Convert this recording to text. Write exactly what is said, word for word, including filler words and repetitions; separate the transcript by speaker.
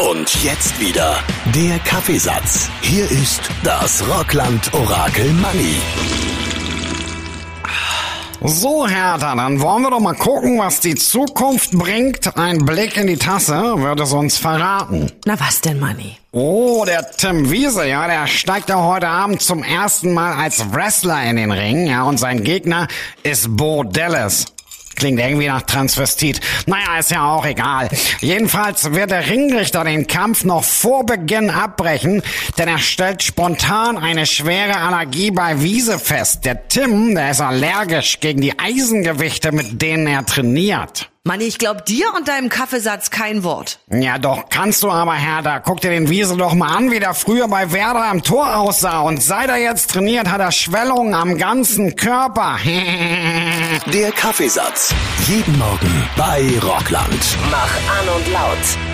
Speaker 1: Und jetzt wieder der Kaffeesatz. Hier ist das Rockland-Orakel Manni.
Speaker 2: So, Hertha, dann wollen wir doch mal gucken, was die Zukunft bringt. Ein Blick in die Tasse wird es uns verraten.
Speaker 3: Na was denn, Manni?
Speaker 2: Oh, der Tim Wiese, ja, der steigt ja heute Abend zum ersten Mal als Wrestler in den Ring, ja, und sein Gegner ist Bo Dallas. Klingt irgendwie nach Transvestit. Naja, ist ja auch egal. Jedenfalls wird der Ringrichter den Kampf noch vor Beginn abbrechen, denn er stellt spontan eine schwere Allergie bei Wiese fest. Der Tim, der ist allergisch gegen die Eisengewichte, mit denen er trainiert.
Speaker 3: Manni, ich glaub dir und deinem Kaffeesatz kein Wort.
Speaker 2: Ja doch, kannst du aber, Hertha. Guck dir den Wiese doch mal an, wie der früher bei Werder am Tor aussah. Und seit er jetzt trainiert, hat er Schwellungen am ganzen Körper.
Speaker 1: Der Kaffeesatz. Jeden Morgen bei Rockland.
Speaker 4: Mach an und laut.